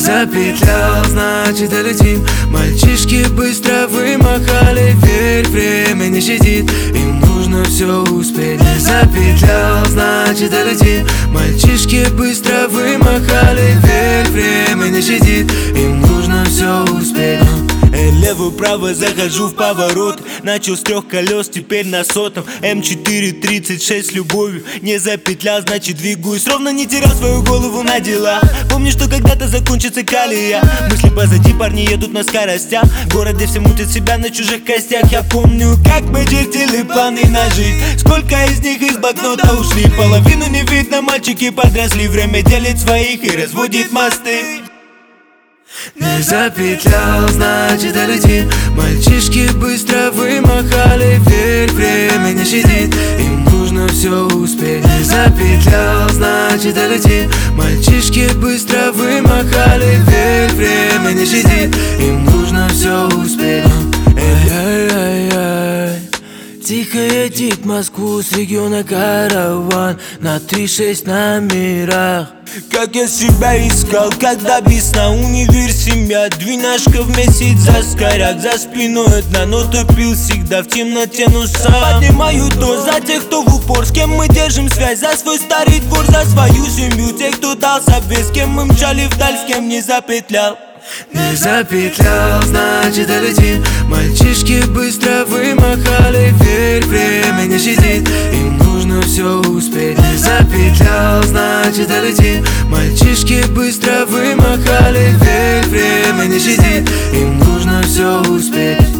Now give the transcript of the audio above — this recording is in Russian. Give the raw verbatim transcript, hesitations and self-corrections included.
запетлял, значит долетим. Мальчишки быстро вымахали, верь, время не щадит, им нужно все успеть. Не запетлял, значит долетим. Мальчишки быстро вымахали, верь, время не щадит, им нужно все успеть. Лево-право захожу в поворот. Начал с трех колес, теперь на сотом. эм четыре тридцать шесть с любовью. Не запетлял, значит двигаюсь ровно. Не терял свою голову на дела. Помню, что когда-то закончится колея. Мысли позади, парни едут на скоростях. В городе все мутят себя на чужих костях. Я помню, как мы чертили планы на жизнь. Сколько из них из блокнота ушли. Половину не видно, мальчики подросли. Время делит своих и разводит мосты. Не запетлял, значит долетим. Мальчишки быстро вымахали, верь, время не щадит, им нужно все успеть. Не запетлял, значит долетим. Мальчишки быстро вымахали, верь, время не щадит, им нужно все успеть. Эй-эй-эй-эй. Тихо едет в Москву с региона караван на три шесть номерах. Как я себя искал, когда без сна, универ, семья, двенашка в месяц за скоряк. За спиной одна, но топил всегда в темноте, но сам поднимаю тост за тех, кто в упор, с кем мы держим связь, за свой старый двор, за свою семью, тех, кто дал себе, с кем мы мчали вдаль, с кем не запетлял. Не запетлял, значит долетим. Мальчишки быстро вымахали, верь, время не щадит, им нужно все успеть. Не запетлял, значит долетим. Мальчишки быстро вымахали, верь, время не щадит, им нужно все успеть.